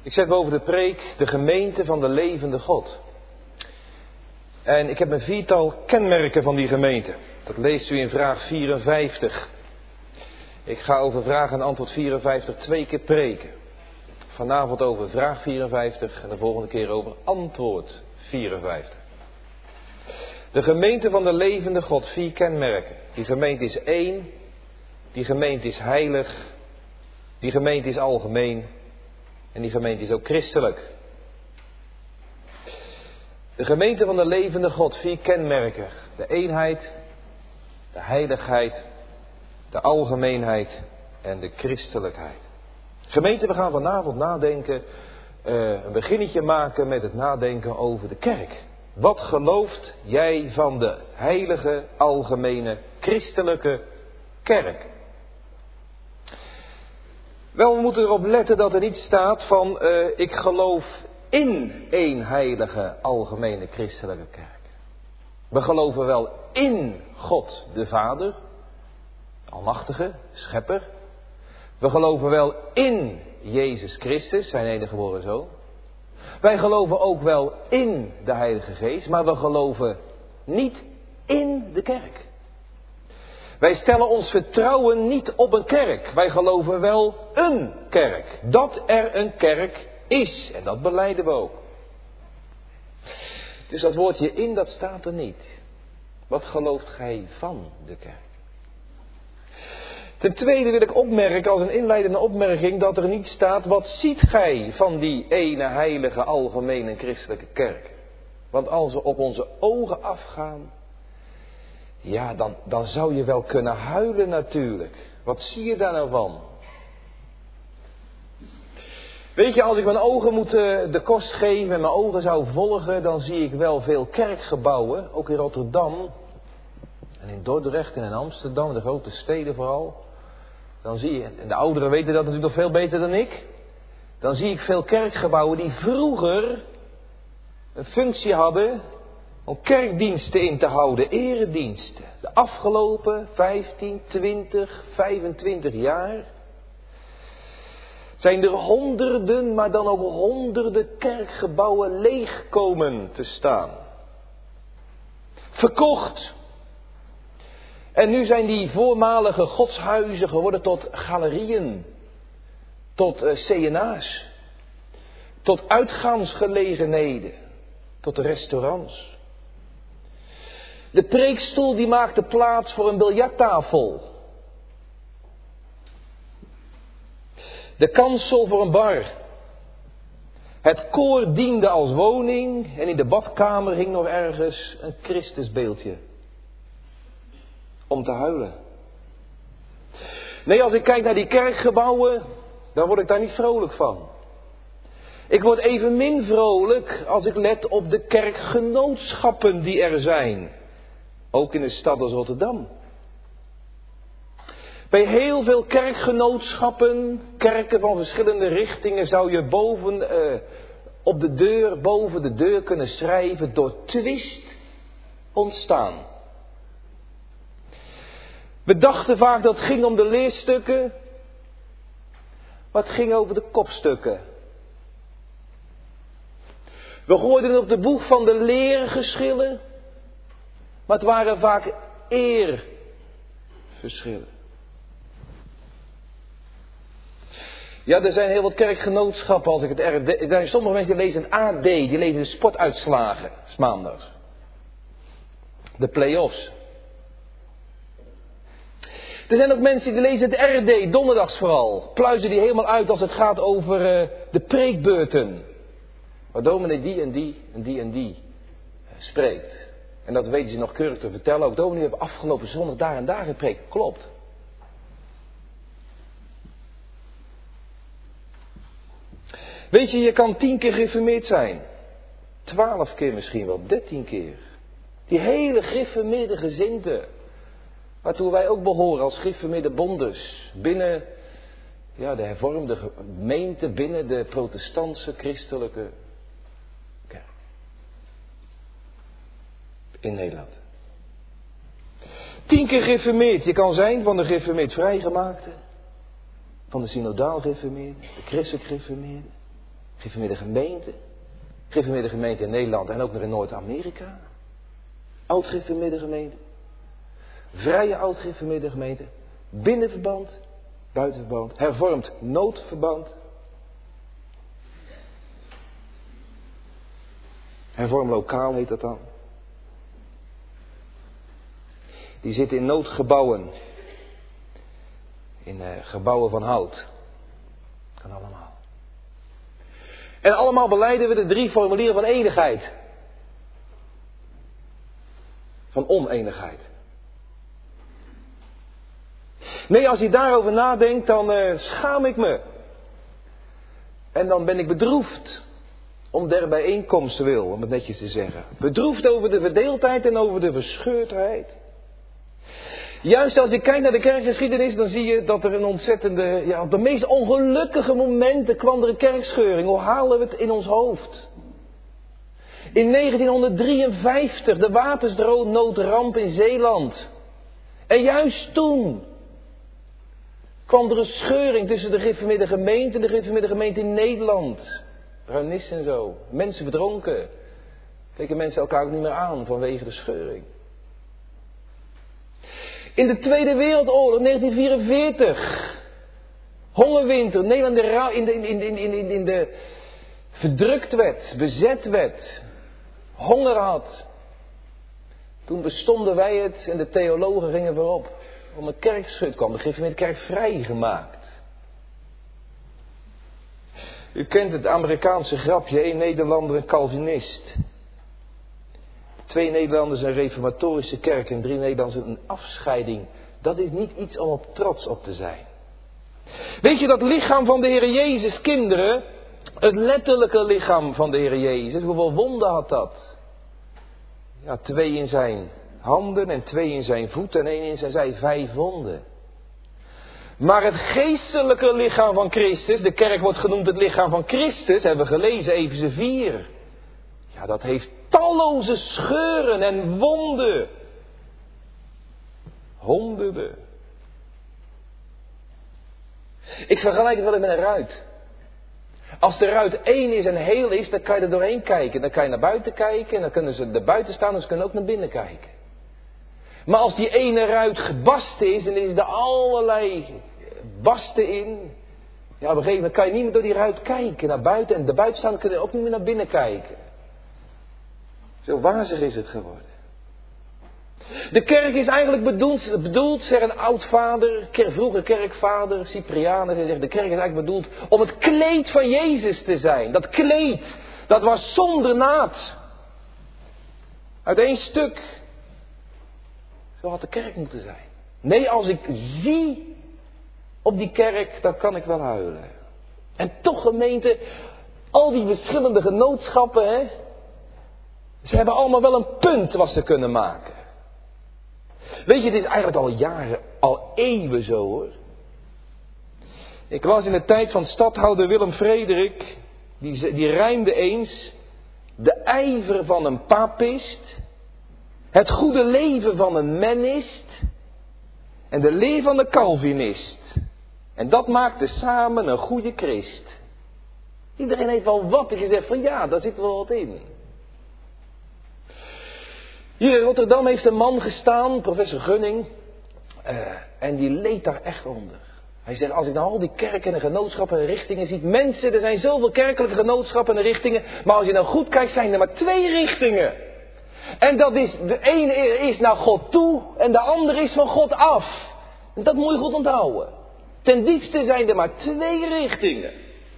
Ik zet boven de preek de gemeente van de levende God. En ik heb een viertal kenmerken van die gemeente. Dat leest u in vraag 54. Ik ga over vraag en antwoord 54 2 keer preken. Vanavond over vraag 54 en de volgende keer over antwoord 54. De gemeente van de levende God, 4 kenmerken. Die gemeente is één. Die gemeente is heilig. Die gemeente is algemeen. En die gemeente is ook christelijk. De gemeente van de levende God, 4 kenmerken. De eenheid, de heiligheid, de algemeenheid en de christelijkheid. Gemeente, we gaan vanavond nadenken, een beginnetje maken met het nadenken over de kerk. Wat gelooft jij van de heilige, algemene, christelijke kerk? Wel, we moeten erop letten dat er niet staat van ik geloof in één heilige, algemene, christelijke kerk. We geloven wel in God de Vader, Almachtige, Schepper. We geloven wel in Jezus Christus, zijn enige geboren Zoon. Wij geloven ook wel in de Heilige Geest, maar we geloven niet in de kerk. Wij stellen ons vertrouwen niet op een kerk. Wij geloven wel een kerk. Dat er een kerk is. En dat belijden we ook. Dus dat woordje in, dat staat er niet. Wat gelooft gij van de kerk? Ten tweede wil ik opmerken, als een inleidende opmerking, dat er niet staat, wat ziet gij van die ene heilige, algemene christelijke kerk? Want als we op onze ogen afgaan, ja, dan zou je wel kunnen huilen natuurlijk. Wat zie je daar nou van? Weet je, als ik mijn ogen moet de kost geven en mijn ogen zou volgen, dan zie ik wel veel kerkgebouwen, ook in Rotterdam en in Dordrecht en in Amsterdam, de grote steden vooral. Dan zie je, en de ouderen weten dat natuurlijk nog veel beter dan ik, dan zie ik veel kerkgebouwen die vroeger een functie hadden om kerkdiensten in te houden, erediensten. De afgelopen 15, 20, 25 jaar zijn er honderden, maar dan ook honderden kerkgebouwen leeg komen te staan. Verkocht. En nu zijn die voormalige godshuizen geworden tot galerieën, tot CNA's, tot uitgaansgelegenheden, tot restaurants. De preekstoel die maakte plaats voor een biljarttafel. De kansel voor een bar. Het koor diende als woning en in de badkamer hing nog ergens een Christusbeeldje. Om te huilen. Nee, als ik kijk naar die kerkgebouwen, dan word ik daar niet vrolijk van. Ik word evenmin vrolijk als ik let op de kerkgenootschappen die er zijn. Ook in een stad als Rotterdam. Bij heel veel kerkgenootschappen, kerken van verschillende richtingen, zou je boven de deur kunnen schrijven, door twist ontstaan. We dachten vaak dat het ging om de leerstukken, maar het ging over de kopstukken. We gooiden het op de boeg van de leergeschillen, maar het waren vaak eerverschillen. Ja, er zijn heel wat kerkgenootschappen, als ik het RD... Sommige mensen lezen een AD, die lezen de sportuitslagen, 's maandags. De play-offs. Er zijn ook mensen die lezen het RD, donderdags vooral. Pluizen die helemaal uit als het gaat over de preekbeurten. Waar dominee die en die en die en die spreekt. En dat weten ze nog keurig te vertellen. Ook dominee hebben afgelopen zondag daar en daar gepreekt. Klopt. Weet je, je kan 10 keer gereformeerd zijn. 12 keer misschien wel, 13 keer. Die hele gereformeerde gezinde. Waartoe wij ook behoren als gereformeerde bondes. Binnen de hervormde gemeente, binnen de protestantse christelijke kerk. In Nederland. 10 keer gereformeerd. Je kan zijn van de gereformeerd vrijgemaakte. Van de synodaal gereformeerde. De christelijk gereformeerde. Gereformeerde gemeente. Gereformeerde gemeente in Nederland en ook nog in Noord-Amerika. Oud-gereformeerde gemeente. Vrije oud-gereformeerde gemeente. Binnenverband, buitenverband. Hervormd noodverband. Hervormd lokaal heet dat dan. Die zitten in noodgebouwen. In gebouwen van hout. Kan allemaal. En allemaal belijden we de 3 formulieren van enigheid. Van oneenigheid. Nee, als je daarover nadenkt, dan schaam ik me. En dan ben ik bedroefd. Om der bijeenkomst wil, om het netjes te zeggen. Bedroefd over de verdeeldheid en over de verscheurdheid. Juist als je kijkt naar de kerkgeschiedenis, dan zie je dat er een ontzettende, op de meest ongelukkige momenten kwam er een kerkscheuring. Hoe halen we het in ons hoofd? In 1953, de watersnoodramp in Zeeland. En juist toen kwam er een scheuring tussen de gereformeerde gemeente en de gereformeerde gemeente in Nederland. Bruinis en zo. Mensen verdronken. Keken mensen elkaar ook niet meer aan vanwege de scheuring. In de Tweede Wereldoorlog, 1944. Hongerwinter. Nederland in de verdrukt werd, bezet werd. Honger had. Toen bestonden wij het en de theologen gingen voorop. Om een kerkschut kwam. De gereformeerde kerk vrijgemaakt. U kent het Amerikaanse grapje. 1 Nederlander, een Calvinist. 2 Nederlanders een reformatorische kerk en 3 Nederlanders een afscheiding. Dat is niet iets om op trots op te zijn. Weet je dat lichaam van de Heer Jezus, kinderen, het letterlijke lichaam van de Heer Jezus, hoeveel wonden had dat? 2 in zijn handen en 2 in zijn voeten en 1 in zijn zij, 5 wonden. Maar het geestelijke lichaam van Christus, de kerk wordt genoemd het lichaam van Christus, hebben we gelezen, Efeze 4. Ja, dat heeft talloze scheuren en wonden. Honderden. Ik vergelijk het wel eens met een ruit. Als de ruit 1 is en heel is, dan kan je er doorheen kijken. Dan kan je naar buiten kijken en dan kunnen ze er buiten staan en ze kunnen ook naar binnen kijken. Maar als die ene ruit gebarsten is, dan is er allerlei barsten in. Ja, op een gegeven moment kan je niet meer door die ruit kijken naar buiten. En de buitenstaanders kunnen ook niet meer naar binnen kijken. Zo wazig is het geworden. De kerk is eigenlijk bedoeld, zegt een oudvader, vroeger kerkvader, Cyprianus, hij zegt de kerk is eigenlijk bedoeld om het kleed van Jezus te zijn. Dat kleed, dat was zonder naad. Uit 1 stuk. Zo had de kerk moeten zijn. Nee, als ik zie op die kerk, dan kan ik wel huilen. En toch gemeente, al die verschillende genootschappen, hè, ze hebben allemaal wel een punt wat ze kunnen maken. Weet je, dit is eigenlijk al jaren, al eeuwen zo hoor. Ik was in de tijd van stadhouder Willem Frederik, die rijmde eens: de ijver van een papist, het goede leven van een menist en de leer van de Calvinist. En dat maakte samen een goede Christ. Iedereen heeft wel wat gezegd van ja, daar zit wel wat in. Hier in Rotterdam heeft een man gestaan, professor Gunning, en die leed daar echt onder. Hij zegt, als ik nou al die kerken en genootschappen en richtingen zie, mensen, er zijn zoveel kerkelijke genootschappen en richtingen, maar als je nou goed kijkt, zijn er maar 2 richtingen. En dat is, de ene is naar God toe en de andere is van God af. En dat moet je goed onthouden. Ten diepste zijn er maar 2 richtingen.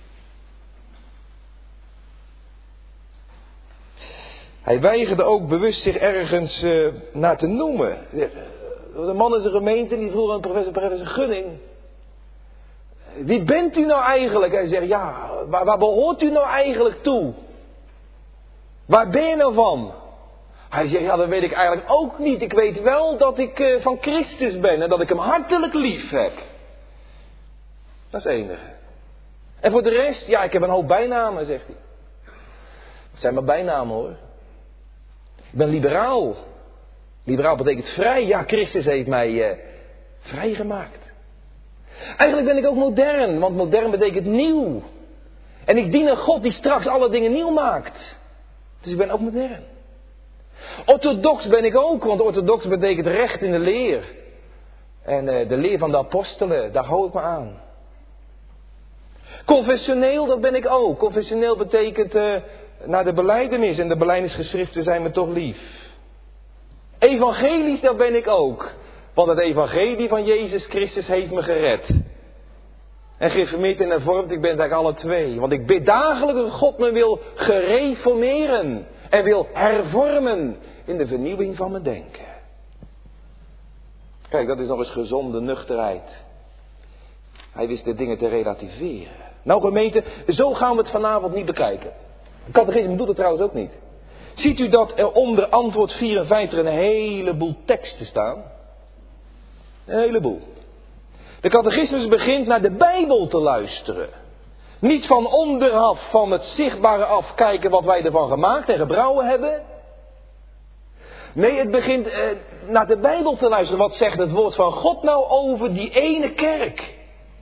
Hij weigerde ook bewust zich ergens naar te noemen. Er was een man in zijn gemeente die vroeg aan professor Gunning: wie bent u nou eigenlijk? Hij zegt, ja, waar behoort u nou eigenlijk toe? Waar ben je nou van? Hij zegt, ja, dat weet ik eigenlijk ook niet. Ik weet wel dat ik van Christus ben en dat ik hem hartelijk lief heb. Dat is het enige. En voor de rest, ja, ik heb een hoop bijnamen, zegt hij. Dat zijn maar bijnamen hoor. Ik ben liberaal. Liberaal betekent vrij. Ja, Christus heeft mij vrijgemaakt. Eigenlijk ben ik ook modern, want modern betekent nieuw. En ik dien een God die straks alle dingen nieuw maakt. Dus ik ben ook modern. Orthodox ben ik ook, want orthodox betekent recht in de leer. En de leer van de apostelen, daar hou ik me aan. Confessioneel, dat ben ik ook. Confessioneel betekent naar de belijdenis. En de belijdenisgeschriften zijn me toch lief. Evangelisch, dat ben ik ook. Want het evangelie van Jezus Christus heeft me gered. En geïnformeerd en hervormd, ik ben eigenlijk alle twee. Want ik bid dagelijks dat God me wil gereformeren. En wil hervormen in de vernieuwing van mijn denken. Kijk, dat is nog eens gezonde nuchterheid. Hij wist de dingen te relativeren. Nou gemeente, zo gaan we het vanavond niet bekijken. De catechisme doet het trouwens ook niet. Ziet u dat er onder antwoord 54 een heleboel teksten staan? Een heleboel. De catechismus begint naar de Bijbel te luisteren. Niet van onderaf, van het zichtbare af, kijken wat wij ervan gemaakt en gebrouwen hebben. Nee, het begint naar de Bijbel te luisteren. Wat zegt het woord van God nou over die ene kerk?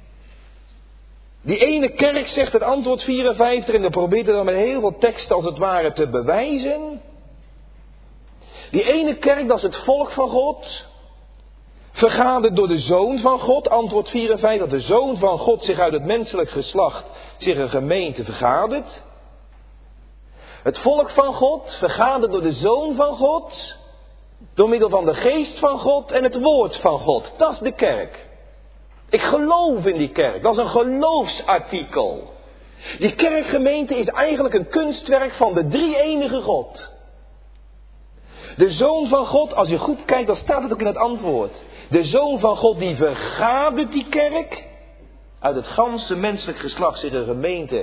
Die ene kerk, zegt het antwoord 54, en dan probeert hij dan met heel veel teksten als het ware te bewijzen. Die ene kerk, dat is het volk van God. Vergaderd door de Zoon van God, antwoord 54, dat de Zoon van God zich uit het menselijk geslacht, zich een gemeente vergadert. Het volk van God, vergaderd door de Zoon van God, door middel van de Geest van God en het Woord van God. Dat is de kerk. Ik geloof in die kerk, dat is een geloofsartikel. Die kerkgemeente is eigenlijk een kunstwerk van de drie-enige God. De Zoon van God, als je goed kijkt, dan staat het ook in het antwoord. De Zoon van God die vergadert die kerk. Uit het ganse menselijk geslacht zich een gemeente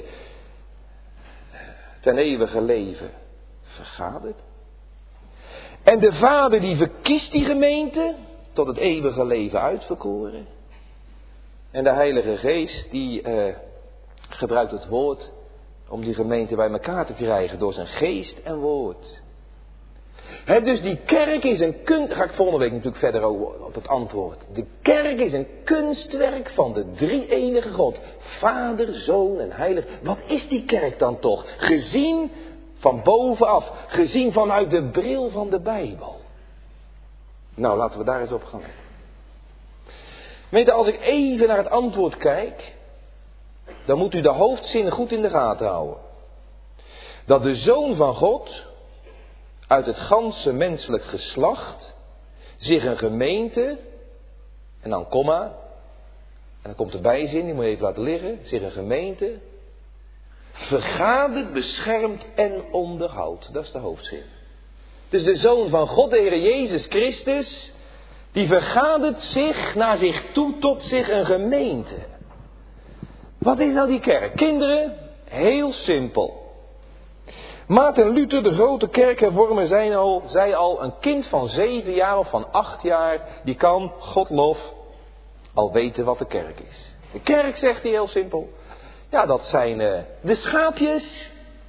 ten eeuwige leven vergadert. En de Vader die verkiest die gemeente tot het eeuwige leven uitverkoren. En de Heilige Geest die gebruikt het woord om die gemeente bij elkaar te krijgen door zijn geest en woord. Dus die kerk is een kunst. Daar ga ik volgende week natuurlijk verder over op het antwoord. De kerk is een kunstwerk van de drie-enige God. Vader, Zoon en Heilig. Wat is die kerk dan toch? Gezien van bovenaf. Gezien vanuit de bril van de Bijbel. Nou, laten we daar eens op gaan letten. Weet je, als ik even naar het antwoord kijk, dan moet u de hoofdzin goed in de gaten houden. Dat de Zoon van God uit het ganse menselijk geslacht zich een gemeente, en dan komma, en dan komt de bijzin, die moet je even laten liggen, zich een gemeente vergadert, beschermt en onderhoudt. Dat is de hoofdzin. Dus de Zoon van God, de Heer Jezus Christus, die vergadert zich naar zich toe tot zich een gemeente. Wat is nou die kerk? Kinderen, heel simpel. Maarten Luther, de grote kerkhervormer, zei al, een kind van 7 jaar of van 8 jaar, die kan, Godlof, al weten wat de kerk is. De kerk, zegt hij heel simpel, ja, dat zijn de schaapjes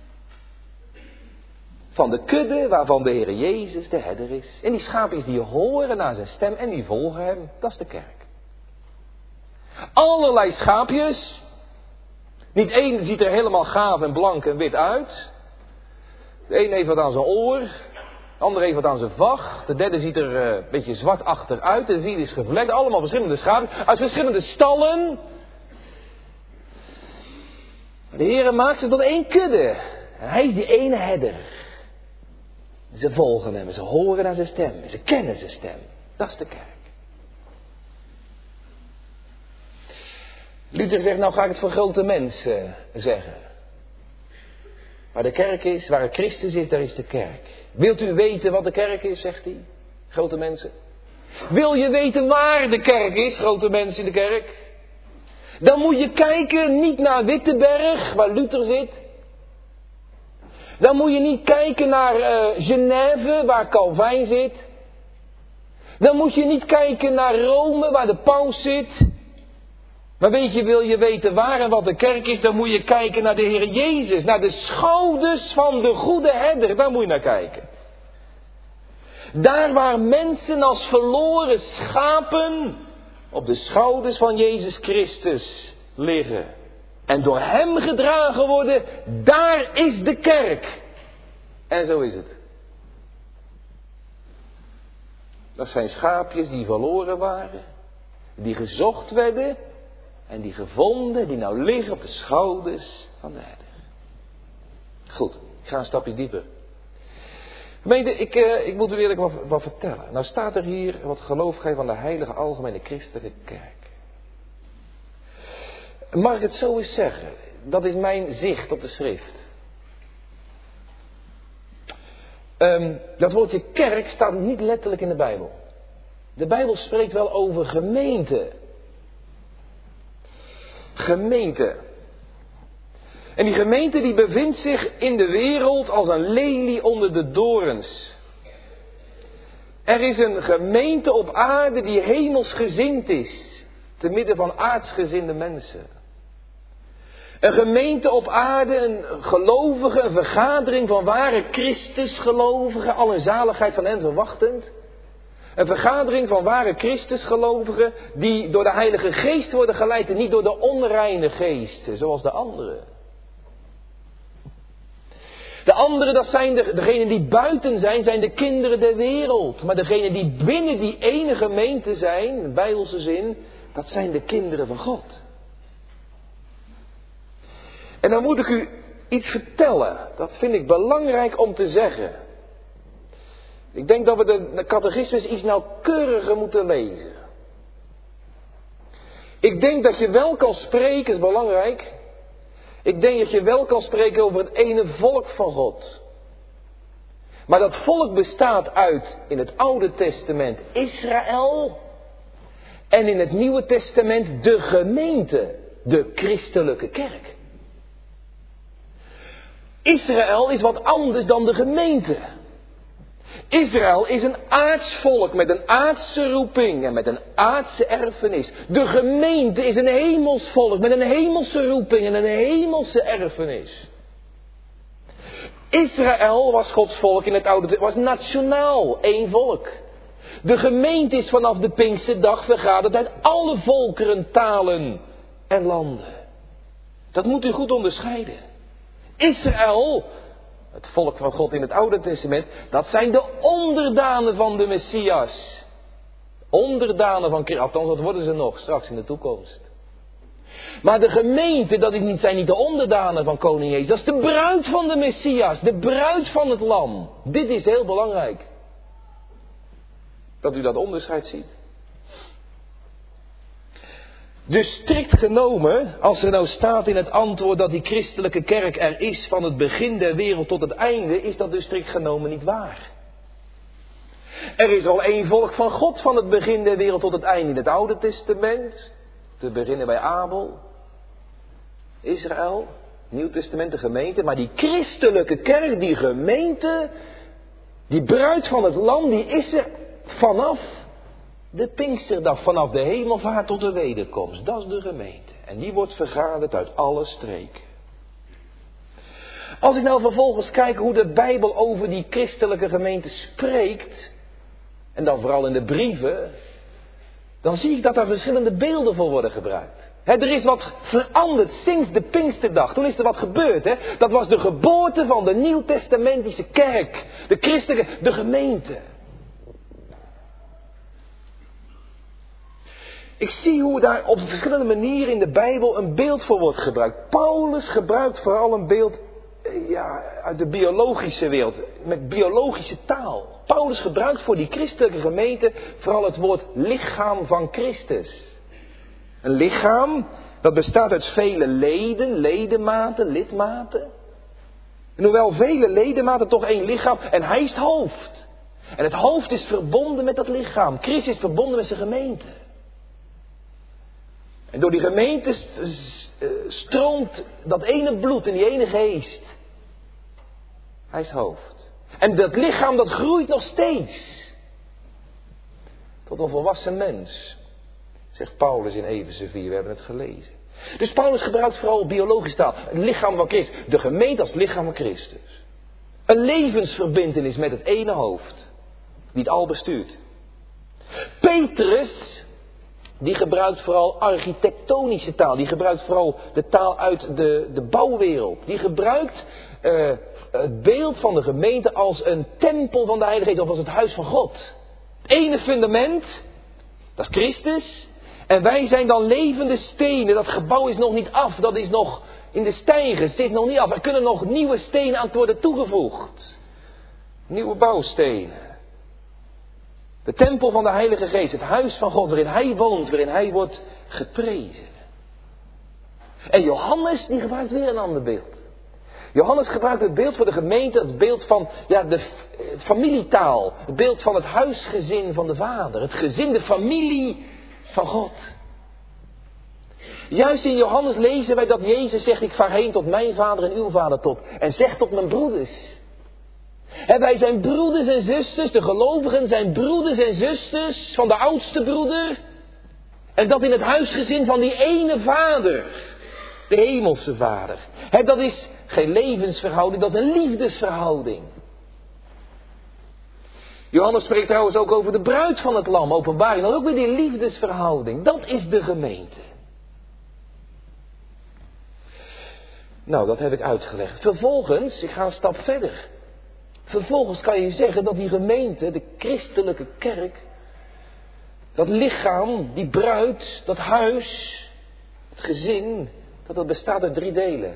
van de kudde waarvan de Heer Jezus de herder is. En die schaapjes die horen naar zijn stem en die volgen hem, dat is de kerk. Allerlei schaapjes, niet één ziet er helemaal gaaf en blank en wit uit. De een heeft wat aan zijn oor, de ander heeft wat aan zijn vacht, de derde ziet er een beetje zwart achteruit, de vierde is gevlekt, allemaal verschillende schapen, uit verschillende stallen. De Heer maakt ze tot één kudde. En hij is die ene herder. Ze volgen hem, ze horen naar zijn stem, ze kennen zijn stem. Dat is de kerk. Luther zegt, nou ga ik het voor grote mensen zeggen. Waar de kerk is, waar Christus is, daar is de kerk. Wilt u weten wat de kerk is, zegt hij, grote mensen? Wil je weten waar de kerk is, grote mensen in de kerk? Dan moet je kijken niet naar Wittenberg, waar Luther zit. Dan moet je niet kijken naar Genève, waar Calvijn zit. Dan moet je niet kijken naar Rome, waar de paus zit. Maar weet je, wil je weten waar en wat de kerk is, dan moet je kijken naar de Heer Jezus. Naar de schouders van de goede herder, daar moet je naar kijken. Daar waar mensen als verloren schapen op de schouders van Jezus Christus liggen. en door hem gedragen worden, daar is de kerk. En zo is het. Dat zijn schaapjes die verloren waren, die gezocht werden en die gevonden, die nou liggen op de schouders van de herder. Goed, ik ga een stapje dieper. Gemeente, ik moet u eerlijk wat vertellen. Nou staat er hier wat geloof geven aan de heilige algemene christelijke kerk. Mag ik het zo eens zeggen? Dat is mijn zicht op de schrift. Dat woordje kerk staat niet letterlijk in de Bijbel. De Bijbel spreekt wel over gemeente. Gemeente. En die gemeente die bevindt zich in de wereld als een lelie onder de dorens. Er is een gemeente op aarde die hemelsgezind is, te midden van aardsgezinde mensen. Een gemeente op aarde, een gelovige, een vergadering van ware Christusgelovigen, al een zaligheid van hen verwachtend. Een vergadering van ware Christusgelovigen die door de Heilige Geest worden geleid en niet door de onreine geesten, zoals de anderen. De anderen, dat zijn degenen die buiten zijn de kinderen der wereld. Maar degenen die binnen die ene gemeente zijn, in de Bijbelse zin, dat zijn de kinderen van God. En dan moet ik u iets vertellen. Dat vind ik belangrijk om te zeggen. Ik denk dat we de catechismus iets nauwkeuriger moeten lezen. Ik denk dat je wel kan spreken, is belangrijk. Ik denk dat je wel kan spreken over het ene volk van God. Maar dat volk bestaat uit, in het Oude Testament, Israël. En in het Nieuwe Testament de gemeente, de christelijke kerk. Israël is wat anders dan de gemeente. Israël is een aards volk met een aardse roeping en met een aardse erfenis. De gemeente is een hemels volk met een hemelse roeping en een hemelse erfenis. Israël was Gods volk in het Oude Testament, was nationaal, één volk. De gemeente is vanaf de Pinksterdag vergaderd uit alle volkeren, talen en landen. Dat moet u goed onderscheiden. Israël, het volk van God in het Oude Testament, dat zijn de onderdanen van de Messias. Onderdanen van Christus, althans dat worden ze nog straks in de toekomst. Maar de gemeente, zijn niet de onderdanen van koning Jezus, dat is de bruid van de Messias, de bruid van het lam. Dit is heel belangrijk. Dat u dat onderscheid ziet. Dus strikt genomen, als er nou staat in het antwoord dat die christelijke kerk er is van het begin der wereld tot het einde, is dat dus strikt genomen niet waar. Er is al één volk van God van het begin der wereld tot het einde in het Oude Testament. Te beginnen bij Abel, Israël, Nieuw Testament, de gemeente. Maar die christelijke kerk, die gemeente, die bruid van het lam, die is er vanaf de Pinksterdag, vanaf de hemelvaart tot de wederkomst. Dat is de gemeente. En die wordt vergaderd uit alle streken. Als ik nou vervolgens kijk hoe de Bijbel over die christelijke gemeente spreekt, en dan vooral in de brieven, dan zie ik dat daar verschillende beelden voor worden gebruikt. Er is wat veranderd sinds de Pinksterdag. Toen is er wat gebeurd. Dat was de geboorte van de Nieuwtestamentische kerk. De christelijke, de gemeente. Ik zie hoe daar op verschillende manieren in de Bijbel een beeld voor wordt gebruikt. Paulus gebruikt vooral een beeld uit de biologische wereld. Met biologische taal. Paulus gebruikt voor die christelijke gemeente vooral het woord lichaam van Christus. Een lichaam dat bestaat uit vele leden, ledematen, lidmaten. En hoewel vele ledematen toch één lichaam. En hij is het hoofd. En het hoofd is verbonden met dat lichaam. Christus is verbonden met zijn gemeente. En door die gemeente stroomt dat ene bloed en die ene geest. Hij is hoofd. En dat lichaam dat groeit nog steeds. Tot een volwassen mens. Zegt Paulus in Efeze 4, we hebben het gelezen. Dus Paulus gebruikt vooral biologisch taal. Het lichaam van Christus. De gemeente als lichaam van Christus. Een levensverbintenis met het ene hoofd. Die het al bestuurt. Petrus Die gebruikt vooral architectonische taal. Die gebruikt vooral de taal uit de bouwwereld. Die gebruikt het beeld van de gemeente als een tempel van de Heilige Geest. Of als het huis van God. Het ene fundament, dat is Christus. En wij zijn dan levende stenen. Dat gebouw is nog niet af. Dat is nog in de stijgers. Het is nog niet af. Er kunnen nog nieuwe stenen aan worden toegevoegd. Nieuwe bouwstenen. De tempel van de Heilige Geest. Het huis van God waarin Hij woont. Waarin Hij wordt geprezen. En Johannes die gebruikt weer een ander beeld. Johannes gebruikt het beeld voor de gemeente. Het beeld van de familietaal. Het beeld van het huisgezin van de Vader. Het gezin, de familie van God. Juist in Johannes lezen wij dat Jezus zegt: ik vaar heen tot mijn vader en uw vader tot. En zegt tot mijn broeders. En wij zijn broeders en zusters, de gelovigen zijn broeders en zusters van de oudste broeder. En dat in het huisgezin van die ene vader. De hemelse vader. Dat is geen levensverhouding, dat is een liefdesverhouding. Johannes spreekt trouwens ook over de bruid van het lam, Openbaring. Dan ook weer die liefdesverhouding. Dat is de gemeente. Nou, dat heb ik uitgelegd. Vervolgens, ik ga een stap verder. Vervolgens kan je zeggen dat die gemeente, de christelijke kerk, dat lichaam, die bruid, dat huis, het gezin, dat bestaat uit 3 delen.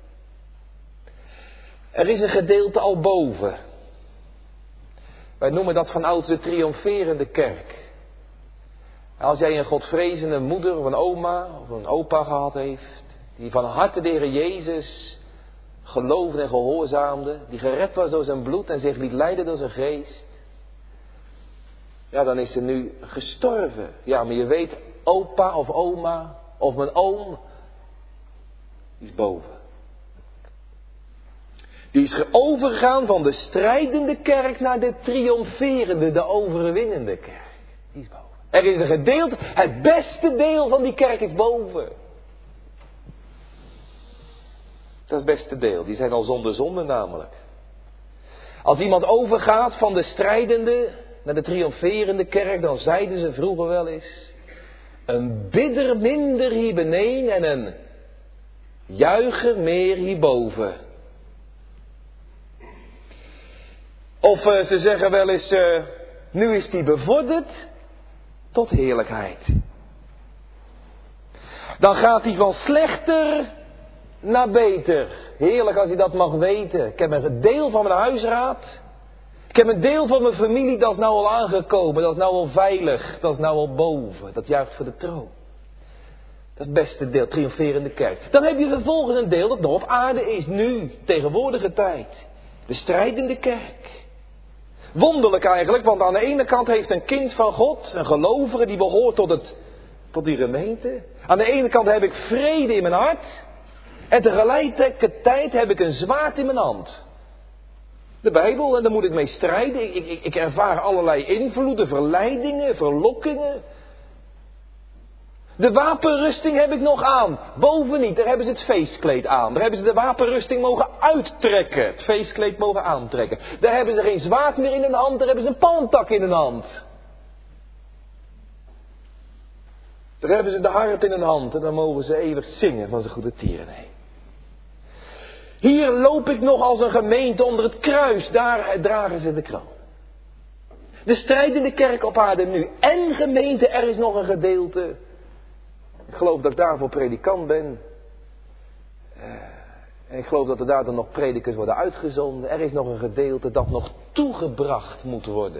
Er is een gedeelte al boven. Wij noemen dat van ouds de triomferende kerk. Als jij een godvrezende moeder of een oma of een opa gehad heeft, die van harte de Heer Jezus geloofde en gehoorzaamde, die gered was door zijn bloed en zich liet leiden door zijn geest. Ja, dan is ze nu gestorven. Ja, maar je weet, opa of oma of mijn oom, die is boven. Die is overgegaan van de strijdende kerk naar de triomferende, de overwinnende kerk. Die is boven. Er is een gedeelte, het beste deel van die kerk is boven. Dat is het beste deel. Die zijn al zonder zonde namelijk. Als iemand overgaat van de strijdende naar de triomferende kerk, dan zeiden ze vroeger wel eens: een bidder minder hier beneden en een juicher meer hierboven. Of ze zeggen wel eens: nu is die bevorderd tot heerlijkheid. Dan gaat hij van slechter naar beter. Heerlijk als je dat mag weten. Ik heb een deel van mijn huisraad. Ik heb een deel van mijn familie, dat is nou al aangekomen. Dat is nou al veilig. Dat is nou al boven. Dat juicht voor de troon. Dat is het beste deel, triomferende kerk. Dan heb je vervolgens een deel dat nog op aarde is. Nu, tegenwoordige tijd. De strijdende kerk. Wonderlijk eigenlijk, want aan de ene kant heeft een kind van God, een gelovige die behoort tot die gemeente. Aan de ene kant heb ik vrede in mijn hart. En tegelijkertijd heb ik een zwaard in mijn hand. De Bijbel, en daar moet ik mee strijden. Ik ervaar allerlei invloeden, verleidingen, verlokkingen. De wapenrusting heb ik nog aan. Boven niet, daar hebben ze het feestkleed aan. Daar hebben ze de wapenrusting mogen uittrekken. Het feestkleed mogen aantrekken. Daar hebben ze geen zwaard meer in hun hand, daar hebben ze een palmtak in hun hand. Daar hebben ze de harp in hun hand en dan mogen ze eeuwig zingen van zijn goede tierenheid. Hier loop ik nog als een gemeente onder het kruis, daar dragen ze de kroon. De strijdende kerk op aarde nu en gemeente, er is nog een gedeelte. Ik geloof dat ik daarvoor predikant ben. En ik geloof dat er daar dan nog predikers worden uitgezonden. Er is nog een gedeelte dat nog toegebracht moet worden.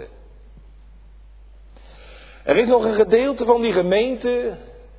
Er is nog een gedeelte van die gemeente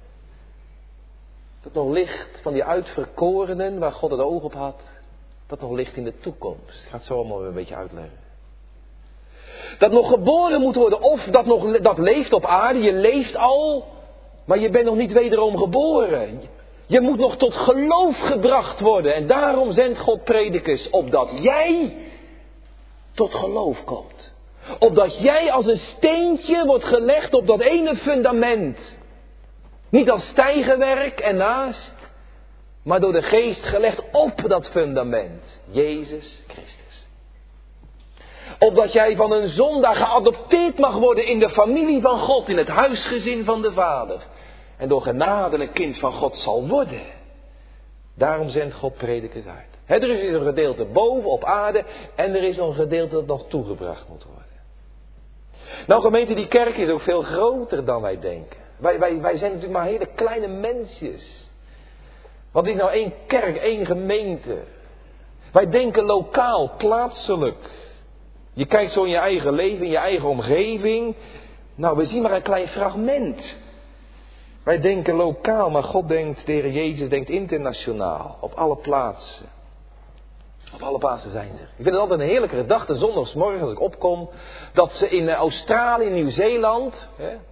dat nog ligt, van die uitverkorenen waar God het oog op had. Dat nog ligt in de toekomst. Ik ga het zo allemaal weer een beetje uitleggen. Dat nog geboren moet worden of dat leeft op aarde. Je leeft al, maar je bent nog niet wederom geboren. Je moet nog tot geloof gebracht worden. En daarom zendt God predikers, opdat jij tot geloof komt. Opdat jij als een steentje wordt gelegd op dat ene fundament. Niet als stijgenwerk ernaast, maar door de geest gelegd op dat fundament. Jezus Christus. Opdat jij van een zondaar geadopteerd mag worden in de familie van God, in het huisgezin van de Vader. en door genade een kind van God zal worden. Daarom zendt God predikers uit. Er is een gedeelte boven op aarde en er is nog een gedeelte dat nog toegebracht moet worden. Nou gemeente, die kerk is ook veel groter dan wij denken. Wij zijn natuurlijk maar hele kleine mensjes. Wat is nou één kerk, één gemeente? Wij denken lokaal, plaatselijk. Je kijkt zo in je eigen leven, in je eigen omgeving. Nou, we zien maar een klein fragment. Wij denken lokaal, maar God denkt, de Heer Jezus denkt internationaal. Op alle plaatsen. Op alle plaatsen zijn ze. Ik vind het altijd een heerlijke gedachte, zondagsmorgen als ik opkom, dat ze in Australië, Nieuw-Zeeland,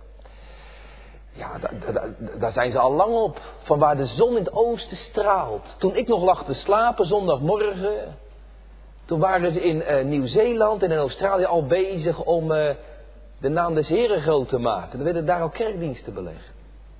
daar zijn ze al lang op. Van waar de zon in het oosten straalt. Toen ik nog lag te slapen zondagmorgen, toen waren ze in Nieuw-Zeeland en in Australië al bezig om de naam des Heren groot te maken. Dan werden daar al kerkdiensten belegd.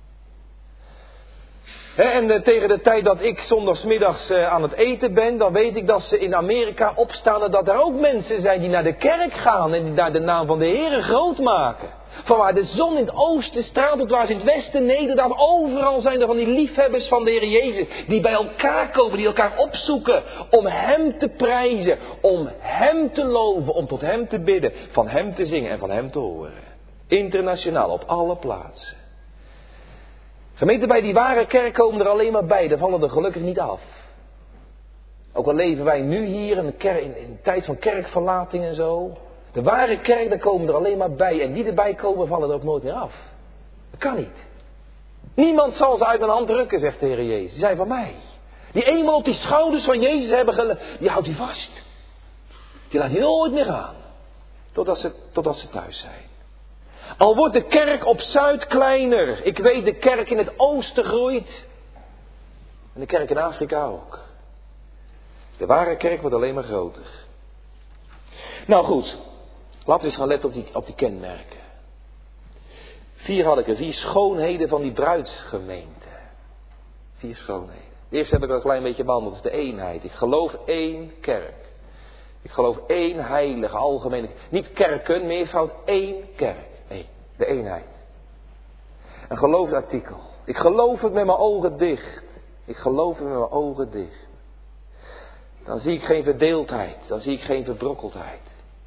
En tegen de tijd dat ik zondagsmiddags aan het eten ben, dan weet ik dat ze in Amerika opstaan en dat er ook mensen zijn die naar de kerk gaan en die daar de naam van de Heere groot maken. Van waar de zon in het oosten straalt tot waar ze in het westen nederdaalt, overal zijn er van die liefhebbers van de Heer Jezus die bij elkaar komen, die elkaar opzoeken om Hem te prijzen, om Hem te loven, om tot Hem te bidden, van Hem te zingen en van Hem te horen. Internationaal, op alle plaatsen. Gemeente, bij die ware kerk komen er alleen maar bij. Daar vallen er gelukkig niet af. Ook al leven wij nu hier in een tijd van kerkverlating en zo. De ware kerk, daar komen er alleen maar bij. En die erbij komen, vallen er ook nooit meer af. Dat kan niet. Niemand zal ze uit mijn hand drukken, zegt de Heer Jezus. Die zijn van mij. Die eenmaal op die schouders van Jezus hebben die houdt hij vast. Die laat hij nooit meer gaan. Totdat ze thuis zijn. Al wordt de kerk op Zuid kleiner. Ik weet, de kerk in het oosten groeit. En de kerk in Afrika ook. De ware kerk wordt alleen maar groter. Nou goed, laten we eens gaan letten op die kenmerken. 4 had ik er, 4 schoonheden van die bruidsgemeente. 4 schoonheden. Eerst heb ik al een klein beetje behandeld, dat is de eenheid. Ik geloof 1 kerk. Ik geloof 1 heilige, algemene. Niet kerken, meervoud, 1 kerk. De eenheid. Een geloofsartikel. Ik geloof het met mijn ogen dicht. Ik geloof het met mijn ogen dicht. Dan zie ik geen verdeeldheid. Dan zie ik geen verbrokkeldheid.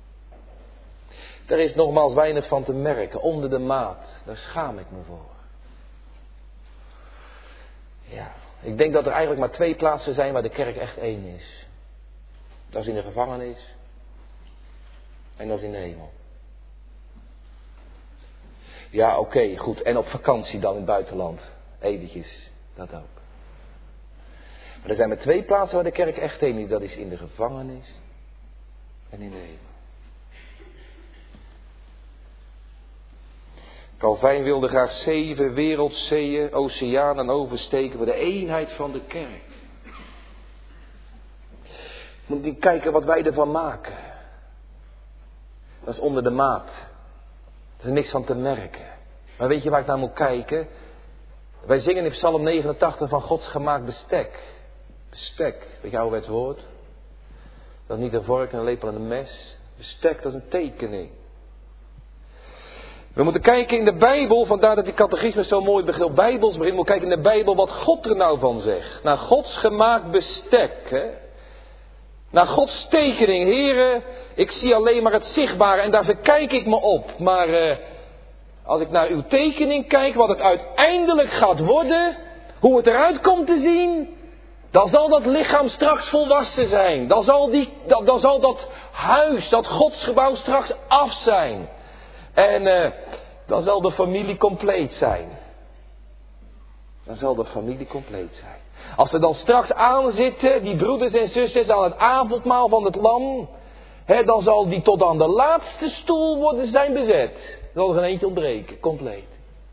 Er is nogmaals weinig van te merken. Onder de maat. Daar schaam ik me voor. Ja. Ik denk dat er eigenlijk maar 2 plaatsen zijn waar de kerk echt 1 is. Dat is in de gevangenis. En dat is in de hemel. Ja, oké, goed. En op vakantie dan in het buitenland. Eventjes, dat ook. Maar er zijn maar 2 plaatsen waar de kerk echt heen is. Dat is in de gevangenis en in de hemel. Calvijn wilde graag 7 wereldzeeën, oceanen oversteken voor de eenheid van de kerk. Moet niet kijken wat wij ervan maken. Dat is onder de maat. Er is niks van te merken. Maar weet je waar ik naar moet kijken? Wij zingen in Psalm 89 van Gods gemaakt bestek. Bestek, weet je ouderwets woord? Dat is niet een vork en een lepel en een mes. Bestek, dat is een tekening. We moeten kijken in de Bijbel, vandaar dat die catechisme zo mooi begrip Bijbels begint. We moeten kijken in de Bijbel wat God er nou van zegt. Naar Gods gemaakt bestek, hè? Naar Gods tekening. Heren, ik zie alleen maar het zichtbare en daar verkijk ik me op. Maar als ik naar uw tekening kijk, wat het uiteindelijk gaat worden, hoe het eruit komt te zien, dan zal dat lichaam straks volwassen zijn. Dan zal dat huis, dat godsgebouw straks af zijn. En dan zal de familie compleet zijn. Dan zal de familie compleet zijn. Als we dan straks aanzitten, die broeders en zusters, aan het avondmaal van het lam, dan zal die tot aan de laatste stoel worden zijn bezet. Er zal er geen eentje ontbreken, compleet.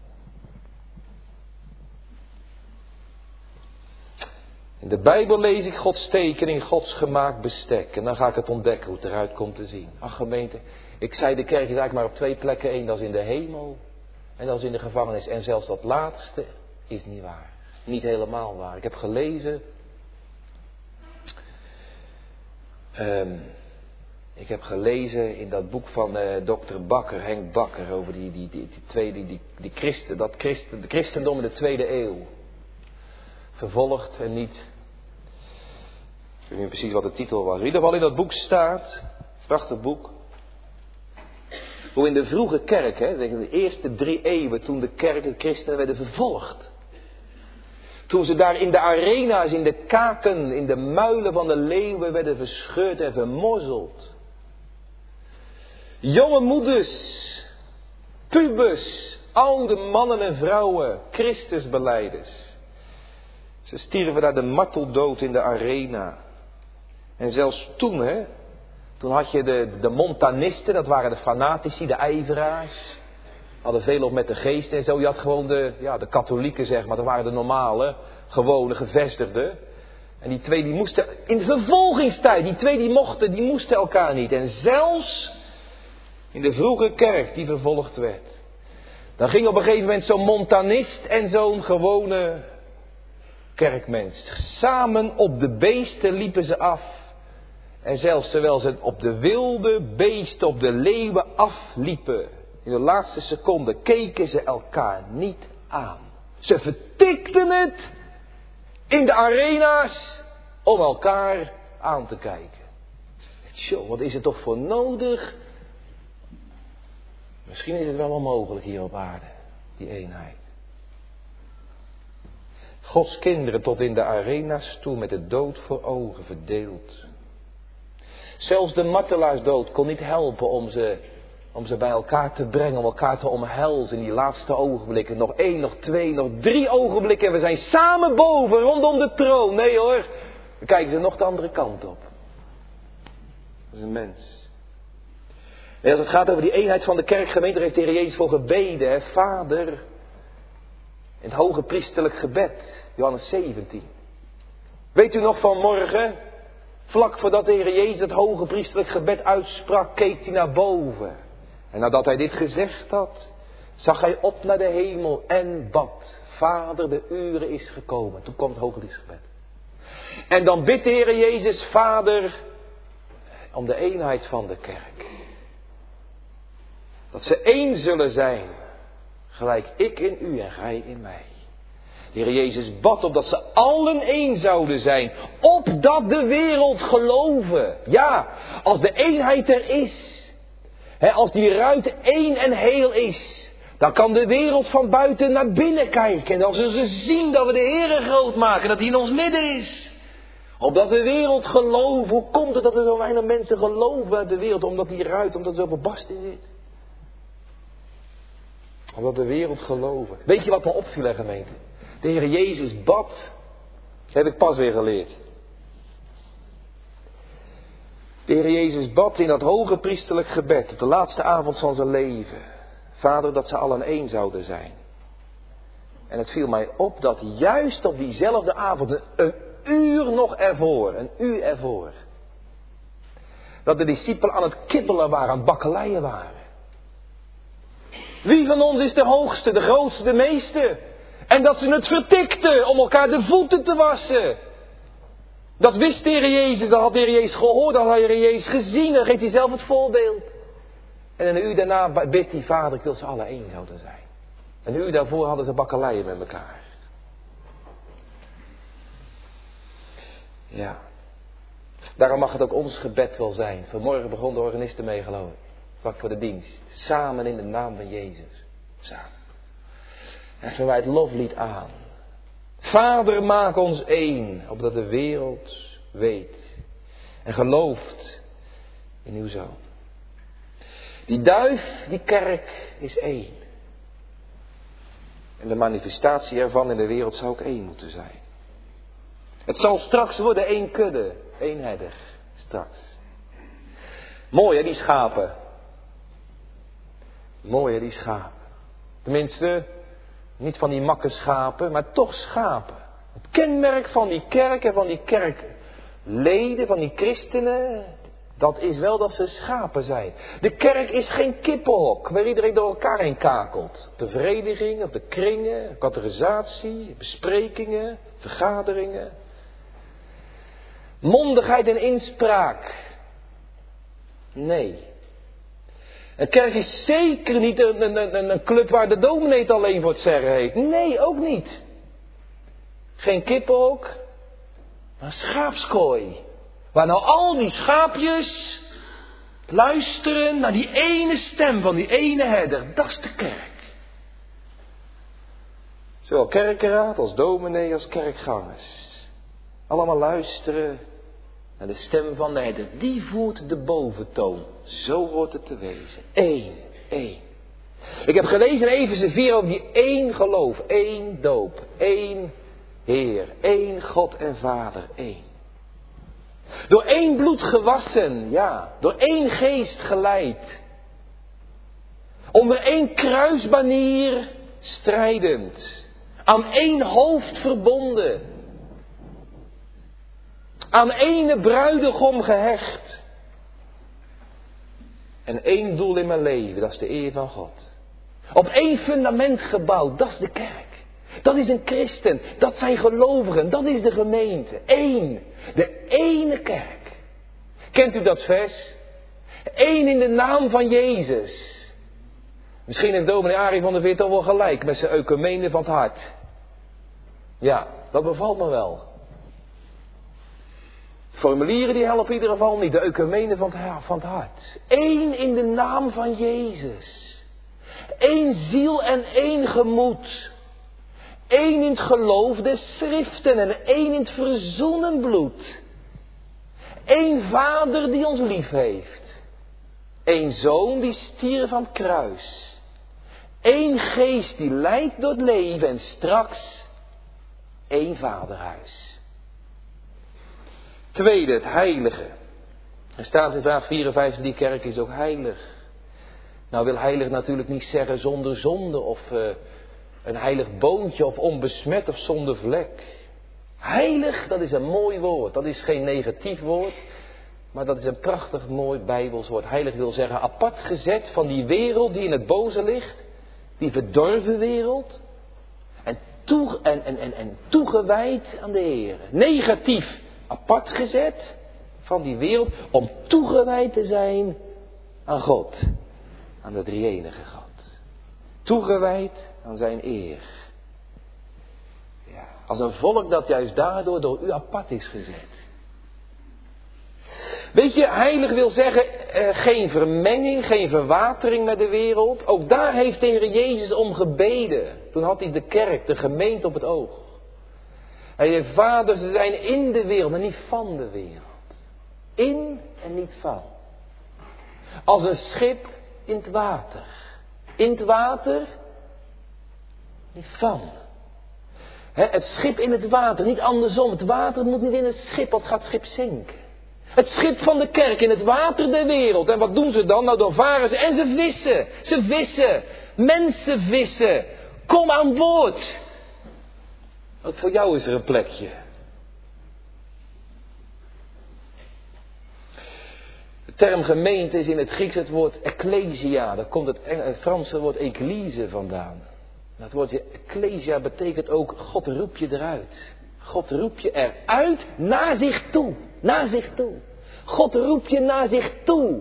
In de Bijbel lees ik Gods tekening, Gods gemaakt bestek. En dan ga ik het ontdekken hoe het eruit komt te zien. Ach gemeente, ik zei de kerk is eigenlijk maar op 2 plekken. 1, dat is in de hemel. En dat is in de gevangenis. En zelfs dat laatste is niet waar. Niet helemaal waar. Ik heb gelezen. Ik heb gelezen in dat boek van dokter Bakker, Henk Bakker, over die de christendom in de 2e eeuw. Vervolgd en niet. Ik weet niet precies wat de titel was. In ieder geval in dat boek staat, prachtig boek, hoe in de vroege kerk, de eerste 3 eeuwen, toen de kerk en christenen werden vervolgd. Toen ze daar in de arena's, in de kaken, in de muilen van de leeuwen werden verscheurd en vermorzeld. Jonge moeders, pubers, oude mannen en vrouwen, Christusbelijders. Ze stierven daar de marteldood in de arena. En zelfs toen, toen had je de montanisten, dat waren de fanatici, de ijveraars. Hadden veel op met de geest en zo. Je had gewoon de katholieken, zeg maar, dat waren de normale, gewone, gevestigden. En die twee die moesten, in de vervolgingstijd, die moesten elkaar niet. En zelfs in de vroege kerk die vervolgd werd. Dan ging op een gegeven moment zo'n montanist en zo'n gewone kerkmens. Samen op de beesten liepen ze af. En zelfs terwijl ze op de wilde beesten, op de leeuwen afliepen. In de laatste seconde keken ze elkaar niet aan. Ze vertikten het in de arena's om elkaar aan te kijken. Tjoh, wat is er toch voor nodig? Misschien is het wel onmogelijk hier op aarde, die eenheid. Gods kinderen tot in de arena's toe met de dood voor ogen verdeeld. Zelfs de martelaarsdood kon niet helpen om ze bij elkaar te brengen, om elkaar te omhelzen in die laatste ogenblikken. Nog 1, nog 2, nog 3 ogenblikken en we zijn samen boven, rondom de troon. Nee hoor, dan kijken ze nog de andere kant op. Dat is een mens. En als het gaat over die eenheid van de kerkgemeente, daar heeft de Heer Jezus voor gebeden. Vader, in het hoge priesterlijk gebed, Johannes 17. Weet u nog vanmorgen, vlak voordat de Heer Jezus het hoge priesterlijk gebed uitsprak, keek hij naar boven. En nadat hij dit gezegd had, zag hij op naar de hemel en bad. Vader, de uren is gekomen. Toen kwam het hoge priesterlijk gebed. En dan bidt de Heer Jezus, Vader, om de eenheid van de kerk. Dat ze één zullen zijn, gelijk ik in u en gij in mij. De Heer Jezus bad opdat ze allen één zouden zijn, opdat de wereld geloven. Ja, als de eenheid er is, als die ruit één en heel is, dan kan de wereld van buiten naar binnen kijken. En dan zullen ze zien dat we de Heer groot maken, dat hij in ons midden is. Opdat de wereld geloven. Hoe komt het dat er zo weinig mensen geloven uit de wereld? Omdat die ruit, omdat er zoveel barst in zit. Omdat de wereld geloven. Weet je wat me opviel, hè, gemeente? De Heer Jezus bad. Dat heb ik pas weer geleerd. De Heer Jezus bad in dat hoge priesterlijk gebed. Op de laatste avond van zijn leven. Vader, dat ze allen één zouden zijn. En het viel mij op dat juist op diezelfde avond, een uur nog ervoor. Een uur ervoor. Dat de discipelen aan het kibbelen waren, aan het bakkeleien waren. Wie van ons is de hoogste, de grootste, de meeste? En dat ze het vertikten om elkaar de voeten te wassen. Dat wist de Heer Jezus, dat had de Heer Jezus gehoord, dat had de Heer Jezus gezien. Dan geeft hij zelf het voorbeeld. En een uur daarna bidt hij, Vader, ik wil ze alle één zouden zijn. Een uur daarvoor hadden ze bakkeleien met elkaar. Ja. Daarom mag het ook ons gebed wel zijn. Vanmorgen begon de organist ermee, geloof ik. Vlak voor de dienst. Samen in de naam van Jezus. Samen. En gaan wij het loflied aan. Vader, maak ons één, opdat de wereld weet en gelooft in uw Zoon. Die duif, die kerk is één. En de manifestatie ervan in de wereld zou ook één moeten zijn. Het zal straks worden één kudde, één herder, straks. Mooi hè, die schapen. Mooi hè, die schapen. Tenminste, niet van die makke schapen, maar toch schapen. Het kenmerk van die kerk en van die kerkleden, van die christenen, dat is wel dat ze schapen zijn. De kerk is geen kippenhok waar iedereen door elkaar heen kakelt. Op de vereniging, op de kringen, categorisatie, besprekingen, vergaderingen. Mondigheid en inspraak. Nee. Een kerk is zeker niet een club waar de dominee het alleen voor het zeggen heeft. Nee, ook niet. Geen kippen ook, maar een schaapskooi. Waar nou al die schaapjes luisteren naar die ene stem van die ene herder. Dat is de kerk. Zowel kerkenraad als dominee als kerkgangers. Allemaal luisteren naar de stem van de herder. Die voert de boventoon. Zo hoort het te wezen. Eén. Ik heb gelezen in Efeze 4 over die één geloof. Één doop. Één Heer. Één God en Vader. Één. Door één bloed gewassen. Ja. Door één geest geleid. Onder één kruisbanier strijdend. Aan één hoofd verbonden. Aan ene bruidegom gehecht. En één doel in mijn leven, dat is de eer van God. Op één fundament gebouwd, dat is de kerk. Dat is een christen, dat zijn gelovigen, dat is de gemeente. Eén, de ene kerk. Kent u dat vers? Eén in de naam van Jezus. Misschien heeft dominee Arie van der Veert al wel gelijk met zijn ecumene van het hart. Ja, dat bevalt me wel. Formulieren die helpen in ieder geval niet. De ecumene van het hart. Eén in de naam van Jezus. Eén ziel en één gemoed. Eén in het geloof des schriften en één in het verzoenen bloed. Eén vader die ons lief heeft. Eén zoon die stierf aan het kruis. Eén geest die leidt door het leven en straks één vaderhuis. Tweede, het heilige. Er staat in vers 54, die kerk is ook heilig. Nou wil heilig natuurlijk niet zeggen zonder zonde of een heilig boontje of onbesmet of zonder vlek. Heilig, dat is een mooi woord. Dat is geen negatief woord, maar dat is een prachtig mooi Bijbels woord. Heilig wil zeggen apart gezet van die wereld die in het boze ligt. Die verdorven wereld. En toegewijd aan de Heer. Negatief. Apart gezet van die wereld om toegewijd te zijn aan God. Aan de drie-enige God. Toegewijd aan zijn eer. Ja, als een volk dat juist daardoor door u apart is gezet. Weet je, heilig wil zeggen geen vermenging, geen verwatering met de wereld. Ook daar heeft de Heer Jezus om gebeden. Toen had hij de kerk, de gemeente op het oog. Hij zei, Vader, ze zijn in de wereld, maar niet van de wereld. In en niet van. Als een schip in het water. In het water, niet van. Het schip in het water, niet andersom. Het water moet niet in het schip, want gaat het schip zinken. Het schip van de kerk in het water der wereld. En wat doen ze dan? Nou, dan varen ze en ze vissen. Ze vissen. Mensen vissen. Kom aan boord. Ook voor jou is er een plekje. De term gemeente is in het Grieks het woord ecclesia. Daar komt het Franse woord église vandaan. Dat woordje ecclesia betekent ook God roept je eruit. God roept je eruit naar zich toe. Naar zich toe. God roept je naar zich toe.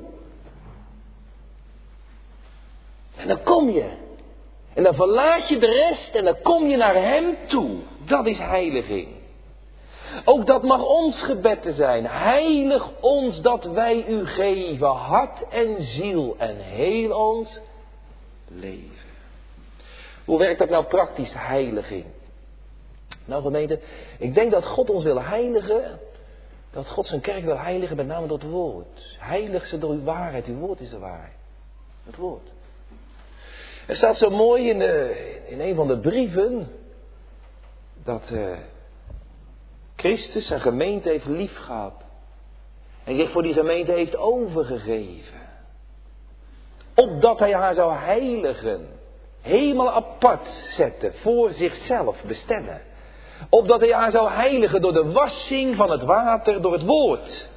En dan kom je. En dan verlaat je de rest en dan kom je naar hem toe. Dat is heiliging. Ook dat mag ons gebed te zijn. Heilig ons dat wij u geven. Hart en ziel en heel ons leven. Hoe werkt dat nou praktisch, heiliging? Nou gemeente, ik denk dat God ons wil heiligen. Dat God zijn kerk wil heiligen met name door het woord. Heilig ze door uw waarheid. Uw woord is de waarheid. Het woord. Er staat zo mooi in een van de brieven. Dat Christus zijn gemeente heeft lief gehad. En zich voor die gemeente heeft overgegeven. Opdat hij haar zou heiligen. Helemaal apart zetten. Voor zichzelf bestemmen. Opdat hij haar zou heiligen door de wassing van het water door het woord.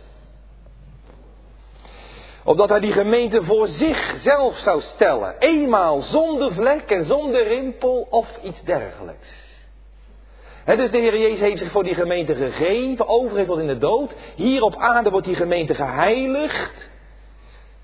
Opdat hij die gemeente voor zichzelf zou stellen. Eenmaal zonder vlek en zonder rimpel of iets dergelijks. Dus de Heer Jezus heeft zich voor die gemeente gegeven, overgegeven tot in de dood. Hier op aarde wordt die gemeente geheiligd.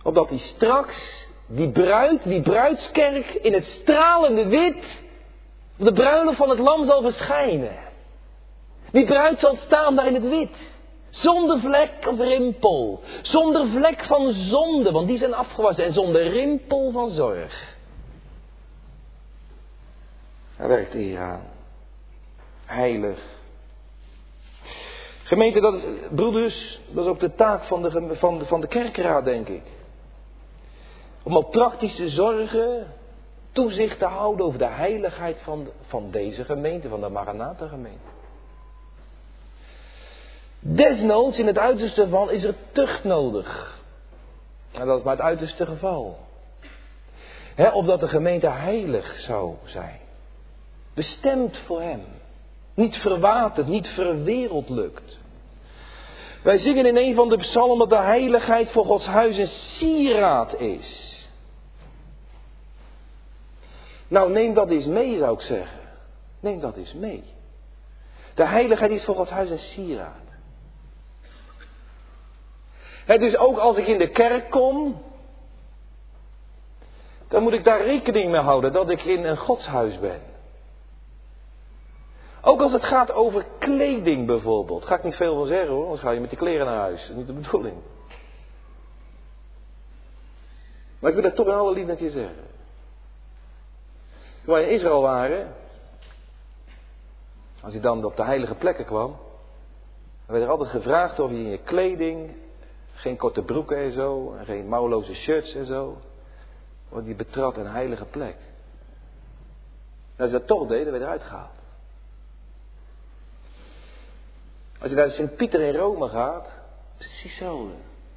Opdat die straks, die bruidskerk in het stralende wit, op de bruiloft van het lam zal verschijnen. Die bruid zal staan daar in het wit. Zonder vlek of rimpel. Zonder vlek van zonde, want die zijn afgewassen. En zonder rimpel van zorg. Daar werkt de Heer aan. Heilig. Gemeente, broeders, dat is ook de taak van de kerkraad, denk ik. Om op praktische zorgen toezicht te houden over de heiligheid van deze gemeente, van de Maranatha gemeente. Desnoods, in het uiterste van, is er tucht nodig. En dat is maar het uiterste geval. Opdat de gemeente heilig zou zijn. Bestemd voor hem. Niet verwaterd, niet verwereldlijkt. Wij zingen in een van de psalmen dat de heiligheid voor Gods huis een sieraad is. Nou, neem dat eens mee, zou ik zeggen. Neem dat eens mee. De heiligheid is voor Gods huis een sieraad. Dus ook als ik in de kerk kom, dan moet ik daar rekening mee houden dat ik in een godshuis ben. Ook als het gaat over kleding bijvoorbeeld. Daar ga ik niet veel van zeggen hoor, anders ga je met die kleren naar huis. Dat is niet de bedoeling. Maar ik wil dat toch in alle liefde een keer zeggen. Toen wij in Israël waren, als je dan op de heilige plekken kwam, dan werd er altijd gevraagd of je in je kleding, geen korte broeken en zo, en geen mouwloze shirts en zo, want je betrad een heilige plek. En als je dat toch deed, dan werd je eruit gehaald. Als je naar Sint-Pieter in Rome gaat, precies hetzelfde.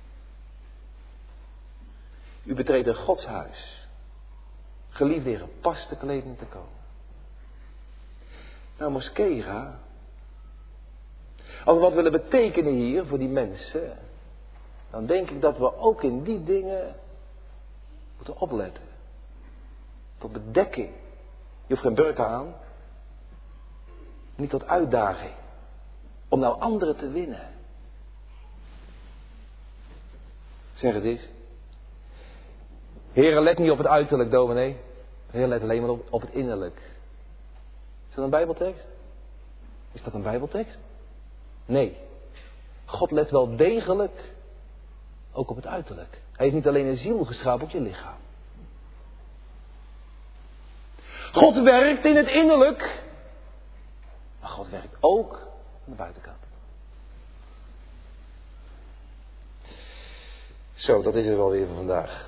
U betreedt een godshuis. Geliefd in gepaste kleding te komen. Nou, moskee ga. Als we wat willen betekenen hier voor die mensen, dan denk ik dat we ook in die dingen moeten opletten. Tot bedekking. Je hoeft geen burka aan. Niet tot uitdaging. Om nou anderen te winnen. Zeg het eens. Heren, let niet op het uiterlijk, dominee. Heer, let alleen maar op het innerlijk. Is dat een bijbeltekst? Is dat een bijbeltekst? Nee. God let wel degelijk ook op het uiterlijk. Hij heeft niet alleen een ziel geschapen, ook je lichaam. God werkt in het innerlijk. Maar God werkt ook aan de buitenkant. Zo, dat is het wel weer voor vandaag.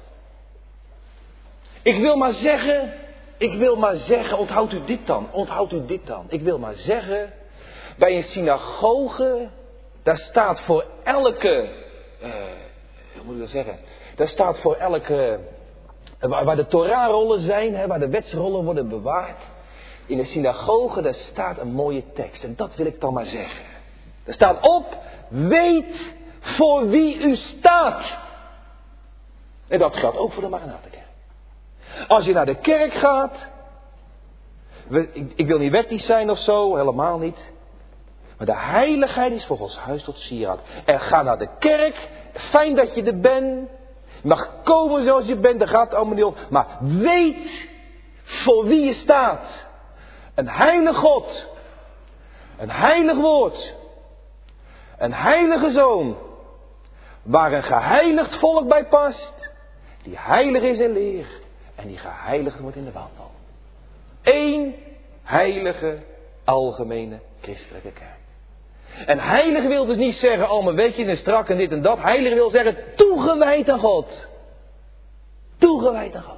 Ik wil maar zeggen, onthoudt u dit dan. Ik wil maar zeggen, bij een synagoge, daar staat voor elke, hoe moet ik dat zeggen? Daar staat voor elke, waar de Torahrollen zijn, waar de wetsrollen worden bewaard. In de synagoge, daar staat een mooie tekst. En dat wil ik dan maar zeggen. Er staat op, weet voor wie u staat. En dat geldt ook voor de Maranatha-kerk. Als je naar de kerk gaat, ik wil niet wettisch zijn of zo, helemaal niet. Maar de heiligheid is voor Gods huis tot sieraad. En ga naar de kerk, fijn dat je er bent. Je mag komen zoals je bent, daar gaat het allemaal niet om. Maar weet voor wie je staat. Een heilig God. Een heilig woord. Een heilige zoon. Waar een geheiligd volk bij past. Die heilig is in leer. En die geheiligd wordt in de wandel. Eén heilige, algemene, christelijke kerk. En heilig wil dus niet zeggen, al mijn wetjes en strak en dit en dat. Heilig wil zeggen, toegewijd aan God. Toegewijd aan God.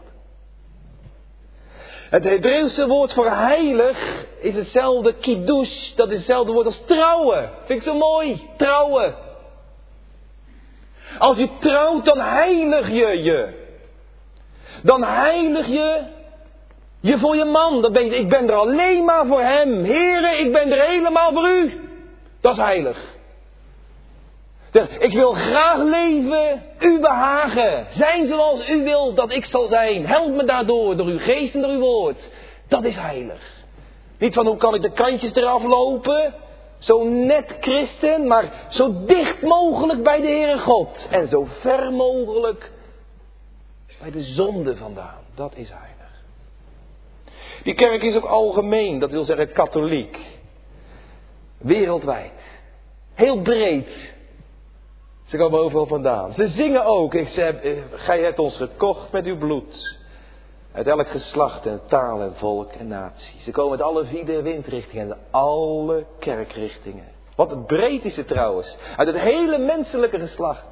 Het Hebreeuwse woord voor heilig is hetzelfde kiddush. Dat is hetzelfde woord als trouwen. Vind ik zo mooi. Trouwen. Als je trouwt, dan heilig je je. Dan heilig je voor je man. Dan denk je, ik ben er alleen maar voor hem. Heren, ik ben er helemaal voor u. Dat is heilig. Ik wil graag leven, u behagen. Zijn zoals u wilt dat ik zal zijn. Help me daardoor, door uw geest en door uw woord. Dat is heilig. Niet van hoe kan ik de kantjes eraf lopen. Zo net christen, maar zo dicht mogelijk bij de Heere God. En zo ver mogelijk bij de zonde vandaan. Dat is heilig. Die kerk is ook algemeen, dat wil zeggen katholiek. Wereldwijd. Heel breed. Ze komen overal vandaan. Ze zingen ook. Gij hebt ons gekocht met uw bloed. Uit elk geslacht en taal en volk en natie. Ze komen uit alle 4 windrichtingen en alle kerkrichtingen. Wat breed is het trouwens. Uit het hele menselijke geslacht.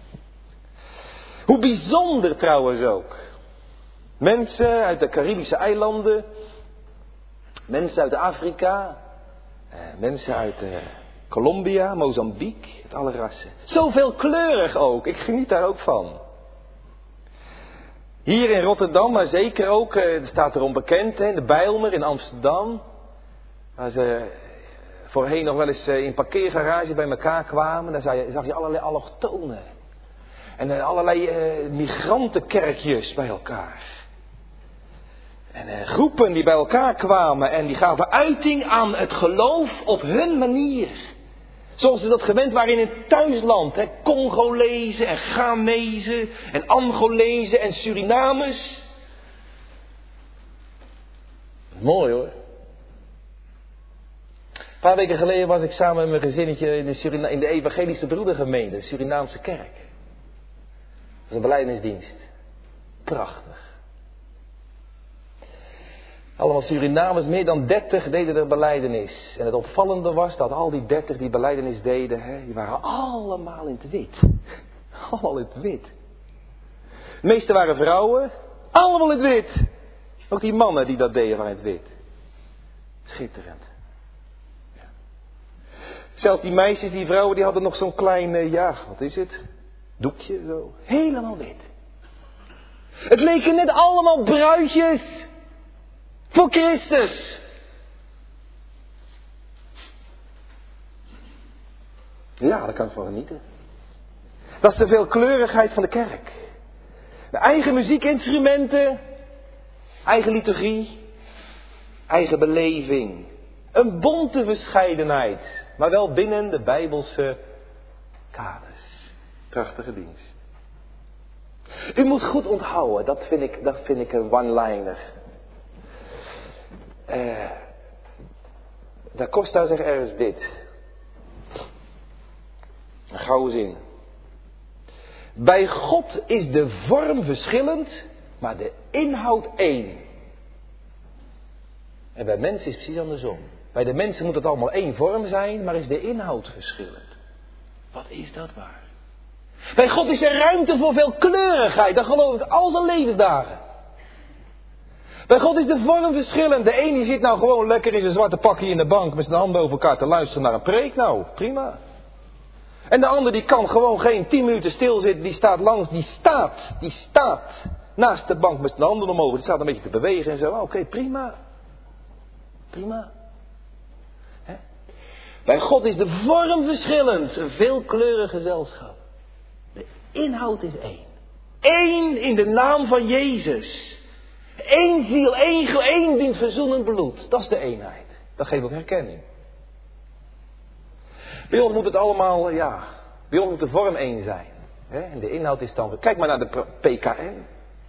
Hoe bijzonder trouwens ook. Mensen uit de Caribische eilanden. Mensen uit Afrika. Mensen uit Colombia, Mozambique. Het alle rassen. Zoveel kleurig ook. Ik geniet daar ook van. Hier in Rotterdam, maar zeker ook, er staat erom bekend, in de Bijlmer in Amsterdam. Waar ze voorheen nog wel eens in een parkeergarage bij elkaar kwamen. Daar zag je allerlei allochtonen. En allerlei migrantenkerkjes bij elkaar. En groepen die bij elkaar kwamen en die gaven uiting aan het geloof op hun manier. Zoals ze dat gewend waren in het thuisland. Congolezen en Ghanezen en Angolezen en Surinamers. Mooi hoor. Een paar weken geleden was ik samen met mijn gezinnetje in de Evangelische Broedergemeente, de Surinaamse kerk. Dat is een belijdenisdienst. Prachtig. Allemaal Surinamers, meer dan 30 deden er belijdenis. En het opvallende was dat al die 30 die belijdenis deden, die waren allemaal in het wit. Allemaal in het wit. De meeste waren vrouwen, allemaal in het wit. Ook die mannen die dat deden waren in het wit. Schitterend. Ja. Zelfs die meisjes, die vrouwen, die hadden nog zo'n klein, wat is het? Doekje zo. Helemaal wit. Het leken net allemaal bruidjes. Voor Christus. Ja, daar kan ik van genieten. Dat is de veelkleurigheid van de kerk. De eigen muziekinstrumenten. Eigen liturgie. Eigen beleving. Een bonte verscheidenheid. Maar wel binnen de Bijbelse kaders. Prachtige dienst. U moet goed onthouden. Dat vind ik een one-liner. Da Costa zegt ergens dit. Een gouden zin. Bij God is de vorm verschillend, maar de inhoud één. En bij mensen is het precies andersom. Bij de mensen moet het allemaal één vorm zijn, maar is de inhoud verschillend. Wat is dat waar? Bij God is er ruimte voor veelkleurigheid, dat geloof ik al zijn levensdagen. Bij God is de vorm verschillend. De ene zit nou gewoon lekker in zijn zwarte pakje in de bank met zijn handen over elkaar te luisteren naar een preek. Nou, prima. En de ander die kan gewoon geen 10 minuten stilzitten. Die staat naast de bank met zijn handen omhoog. Die staat een beetje te bewegen en zo. Oké, prima. Prima. He? Bij God is de vorm verschillend. Een veelkleurig gezelschap. De inhoud is één. Eén in de naam van Jezus. Eén ziel, één dient verzoenend bloed. Dat is de eenheid. Dat geeft ook herkenning. Bij ons moet het allemaal, bij ons moet de vorm één zijn. Hè? En de inhoud is dan... Kijk maar naar de PKN.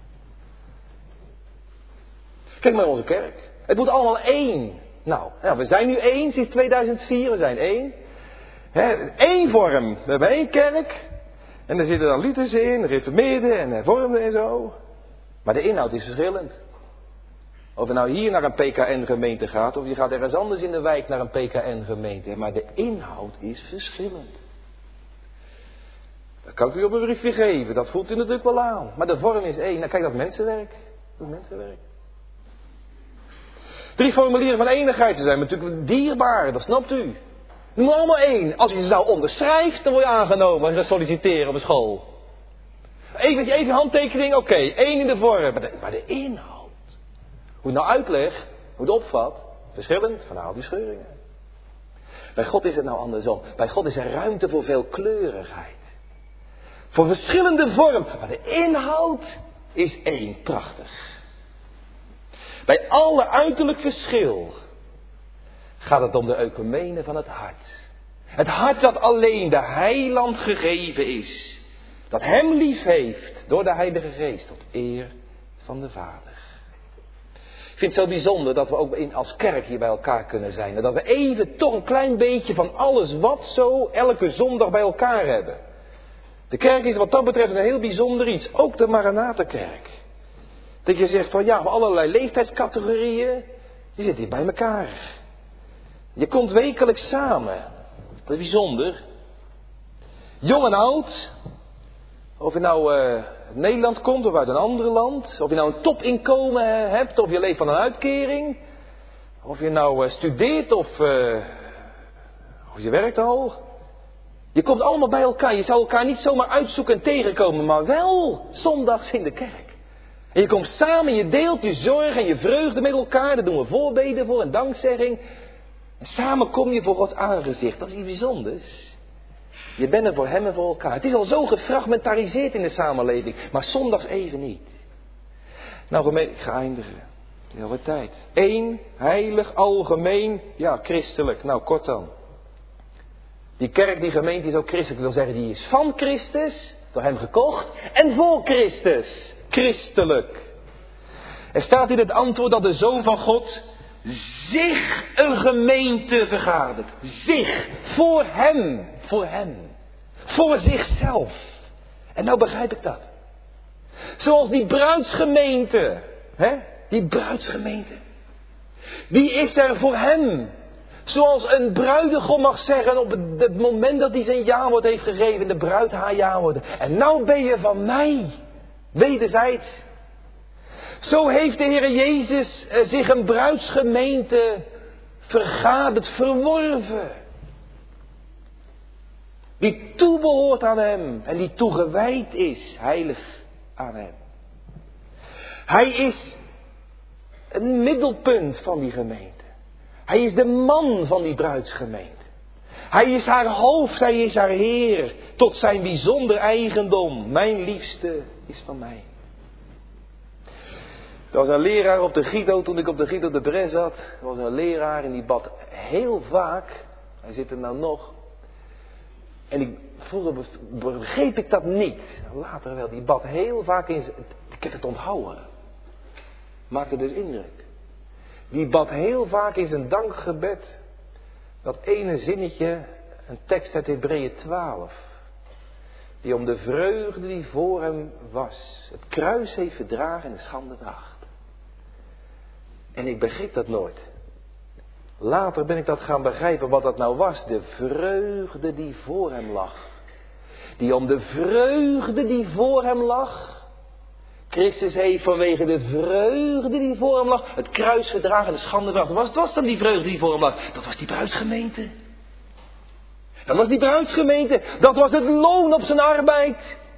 Kijk maar naar onze kerk. Het moet allemaal één. Nou, we zijn nu één sinds 2004. We zijn één. Eén vorm. We hebben één kerk. En er zitten dan liters in, reformeerden en hervormden en zo. Maar de inhoud is verschillend. Of je nou hier naar een PKN-gemeente gaat, of je gaat ergens anders in de wijk naar een PKN-gemeente. Maar de inhoud is verschillend. Dat kan ik u op een briefje geven, dat voelt u natuurlijk wel aan. Maar de vorm is één. Nou kijk, dat is mensenwerk. Dat is mensenwerk. 3 formulieren van eenigheid, ze zijn natuurlijk dierbaar, dat snapt u. Noem maar allemaal één. Als je ze nou onderschrijft, dan word je aangenomen en gaat solliciteren op een school. Even je handtekening, oké, 1 in de vorm. Maar de inhoud. Hoe je nou uitlegt, hoe het opvat, verschillend van al die scheuringen. Bij God is het nou andersom. Bij God is er ruimte voor veelkleurigheid. Voor verschillende vormen. Maar de inhoud is één, prachtig. Bij alle uiterlijk verschil gaat het om de œkumene van het hart. Het hart dat alleen de heiland gegeven is. Dat hem lief heeft door de Heilige Geest tot eer van de Vader. Ik vind het zo bijzonder dat we ook als kerk hier bij elkaar kunnen zijn. En dat we even toch een klein beetje van alles wat zo elke zondag bij elkaar hebben. De kerk is wat dat betreft een heel bijzonder iets. Ook de Maranatha-kerk. Dat je zegt van ja, van allerlei leeftijdscategorieën. Je zit hier bij elkaar. Je komt wekelijks samen. Dat is bijzonder. Jong en oud. Of je nou uit Nederland komt of uit een ander land. Of je nou een topinkomen hebt of je leeft van een uitkering. Of je nou studeert of je werkt al. Je komt allemaal bij elkaar. Je zou elkaar niet zomaar uitzoeken en tegenkomen. Maar wel zondags in de kerk. En je komt samen, je deelt je zorg en je vreugde met elkaar. Daar doen we voorbeden voor en dankzegging. En samen kom je voor Gods aangezicht. Dat is iets bijzonders. Je bent er voor hem en voor elkaar. Het is al zo gefragmentariseerd in de samenleving. Maar zondags even niet. Nou gemeente, ik ga eindigen. Heel wat tijd. 1, heilig, algemeen, ja christelijk. Nou kort dan. Die kerk, die gemeente is ook christelijk. Dat wil zeggen, die is van Christus, door hem gekocht. En voor Christus, christelijk. Er staat in het antwoord dat de Zoon van God zich een gemeente vergadert. Zich, voor hem. Voor hem. Voor zichzelf. En nou begrijp ik dat. Zoals die bruidsgemeente. Die bruidsgemeente. Die is er voor hem. Zoals een bruidegom mag zeggen op het moment dat hij zijn jawoord heeft gegeven. De bruid haar jawoord. En nou ben je van mij. Wederzijds. Zo heeft de Heer Jezus zich een bruidsgemeente vergaderd, verworven. Die toebehoort aan hem en die toegewijd is, heilig aan hem. Hij is een middelpunt van die gemeente. Hij is de man van die bruidsgemeente. Hij is haar hoofd, hij is haar Heer, tot zijn bijzonder eigendom. Mijn liefste is van mij. Er was een leraar op de Gido, toen ik op de Gido de Bres zat. Er was een leraar en die bad heel vaak. Hij zit er nou nog. En vroeger begreep ik dat niet. Later wel. Die bad heel vaak in zijn... Ik heb het onthouden. Maakte dus indruk. Die bad heel vaak in zijn dankgebed. Dat ene zinnetje. Een tekst uit Hebreeën 12. Die om de vreugde die voor hem was. Het kruis heeft verdragen en de schande draagt. En ik begreep dat nooit. Later ben ik dat gaan begrijpen wat dat nou was. De vreugde die voor hem lag. Die om de vreugde die voor hem lag. Christus heeft vanwege de vreugde die voor hem lag. Het kruis verdragen en de schande draagt. Wat was dan die vreugde die voor hem lag? Dat was die bruidsgemeente. Dat was die bruidsgemeente. Dat was het loon op zijn arbeid.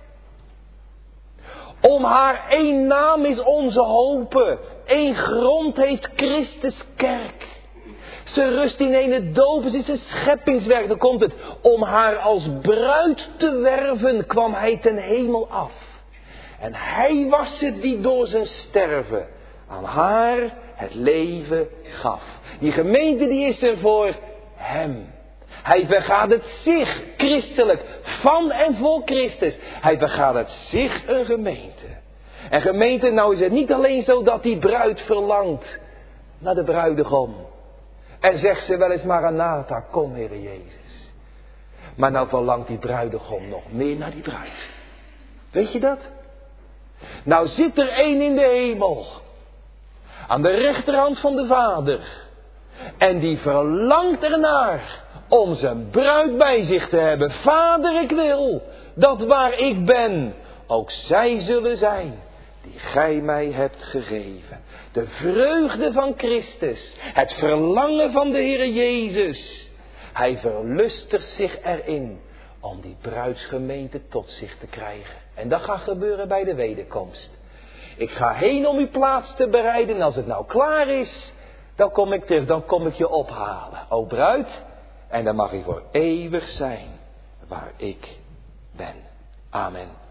Om haar één naam is onze hope. Eén grond heeft Christus kerk. Ze rust in ene doop, het is een scheppingswerk, dan komt het. Om haar als bruid te werven kwam hij ten hemel af. En hij was het die door zijn sterven aan haar het leven gaf. Die gemeente die is er voor hem. Hij vergadert zich christelijk, van en voor Christus. Hij vergadert zich een gemeente. En gemeente, nou is het niet alleen zo dat die bruid verlangt naar de bruidegom. En zegt ze wel eens Maranatha, kom Heere Jezus. Maar nou verlangt die bruidegom nog meer naar die bruid. Weet je dat? Nou zit er één in de hemel. Aan de rechterhand van de Vader. En die verlangt ernaar om zijn bruid bij zich te hebben. Vader, ik wil dat waar ik ben, ook zij zullen zijn die gij mij hebt gegeven. De vreugde van Christus. Het verlangen van de Heere Jezus. Hij verlustigt zich erin om die bruidsgemeente tot zich te krijgen. En dat gaat gebeuren bij de wederkomst. Ik ga heen om uw plaats te bereiden. En als het nou klaar is, dan kom ik terug. Dan kom ik je ophalen. O bruid. En dan mag je voor eeuwig zijn waar ik ben. Amen.